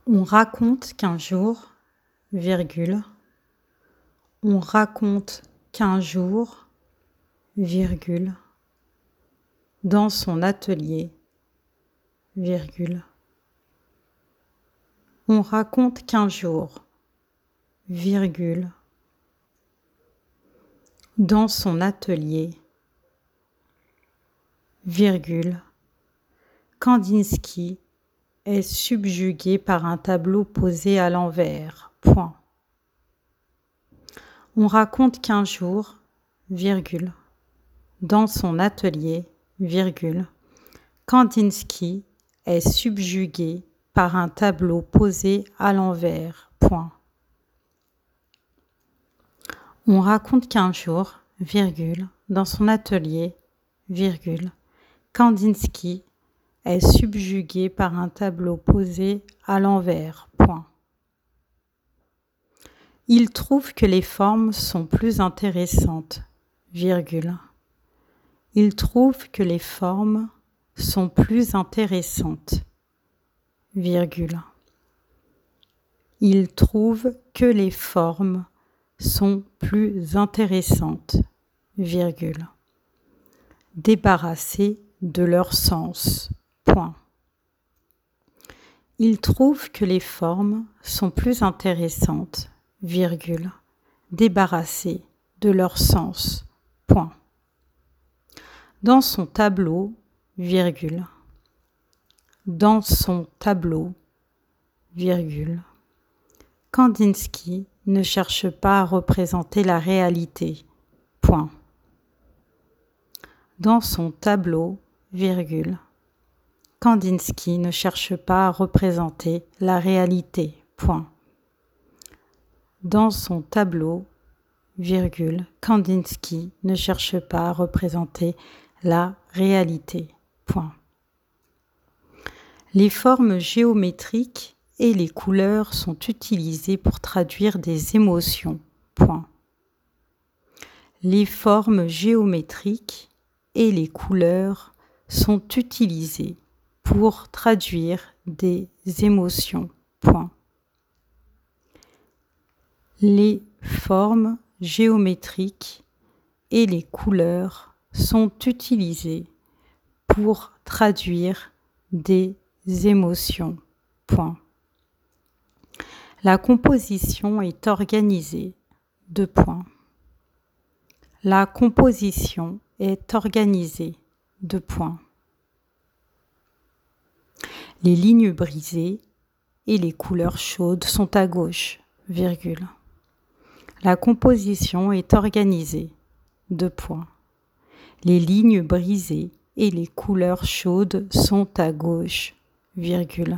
On raconte qu'un jour, virgule, on raconte qu'un jour, virgule, dans son atelier, virgule, on raconte qu'un jour, virgule, dans son atelier, virgule, Kandinsky est subjugué par un tableau posé à l'envers, point. On raconte qu'un jour, virgule, dans son atelier, virgule, Kandinsky est subjugué par un tableau posé à l'envers, point. On raconte qu'un jour, virgule, dans son atelier, virgule, Kandinsky est subjugué par un tableau posé à l'envers, point. Il trouve que les formes sont plus intéressantes, virgule. Il trouve que les formes sont plus intéressantes, virgule. Il trouve que les formes sont plus intéressantes, virgule. Débarrassées de leur sens, point. Il trouve que les formes sont plus intéressantes, virgule, débarrassées de leur sens, point. Dans son tableau, virgule, dans son tableau, virgule, Kandinsky ne cherche pas à représenter la réalité, point. Dans son tableau, virgule, Kandinsky ne cherche pas à représenter la réalité, point. Dans son tableau, virgule, Kandinsky ne cherche pas à représenter la réalité, point. Les formes géométriques et les couleurs sont utilisées pour traduire des émotions, point. Les formes géométriques et les couleurs sont utilisées pour traduire des émotions, point. Les formes géométriques et les couleurs sont utilisées pour traduire des émotions, point. La composition est organisée, deux points. La composition est organisée, deux points. Les lignes brisées et les couleurs chaudes sont à gauche, virgule. La composition est organisée, deux points. Les lignes brisées et les couleurs chaudes sont à gauche, virgule.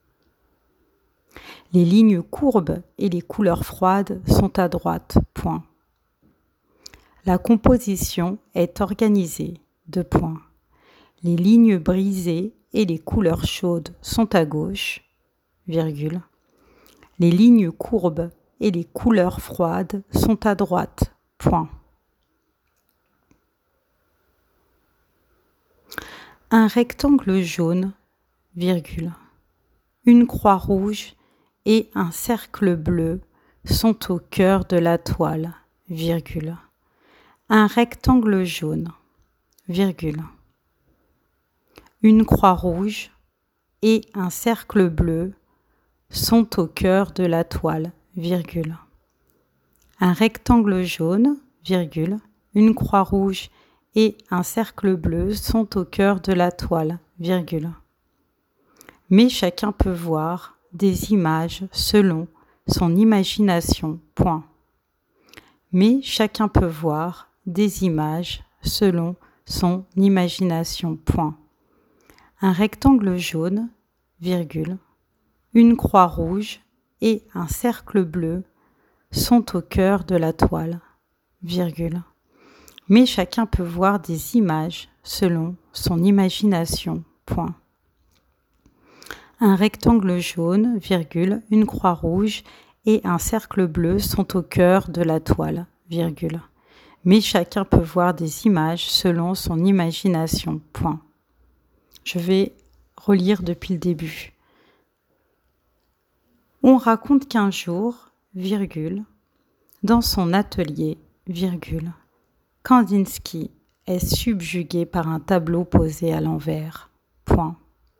Les lignes courbes et les couleurs froides sont à droite, point. La composition est organisée, deux points. Les lignes brisées et les couleurs chaudes sont à gauche, virgule. Les lignes courbes et les couleurs froides sont à droite, point. Un rectangle jaune, virgule. Une croix rouge et un cercle bleu sont au cœur de la toile, virgule. Un rectangle jaune, virgule. Une croix rouge et un cercle bleu sont au cœur de la toile, virgule. Un rectangle jaune, virgule, une croix rouge et un cercle bleu sont au cœur de la toile, virgule. Mais chacun peut voir des images selon son imagination, point. Mais chacun peut voir des images selon son imagination, point. Un rectangle jaune, virgule, une croix rouge et un cercle bleu sont au cœur de la toile, virgule. Mais chacun peut voir des images selon son imagination, point. Un rectangle jaune, virgule, une croix rouge et un cercle bleu sont au cœur de la toile, virgule. Mais chacun peut voir des images selon son imagination, point. Je vais relire depuis le début. On raconte qu'un jour, virgule, dans son atelier, virgule, Kandinsky est subjugué par un tableau posé à l'envers. Point.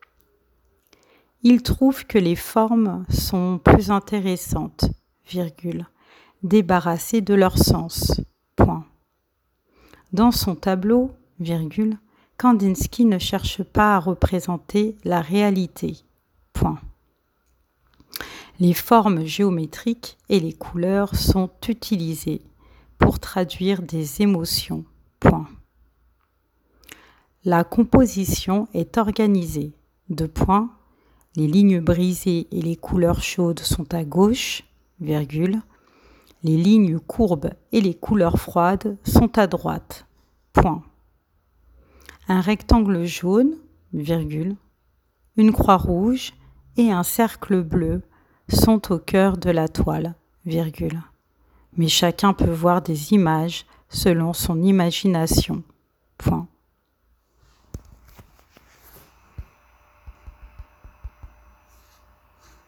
Il trouve que les formes sont plus intéressantes, virgule, débarrassées de leur sens. Point. Dans son tableau, virgule, Kandinsky ne cherche pas à représenter la réalité. Point. Les formes géométriques et les couleurs sont utilisées pour traduire des émotions. Point. La composition est organisée. Deux points. Les lignes brisées et les couleurs chaudes sont à gauche, virgule. Les lignes courbes et les couleurs froides sont à droite. Point. Un rectangle jaune, virgule, une croix rouge et un cercle bleu sont au cœur de la toile, virgule. Mais chacun peut voir des images selon son imagination. Point.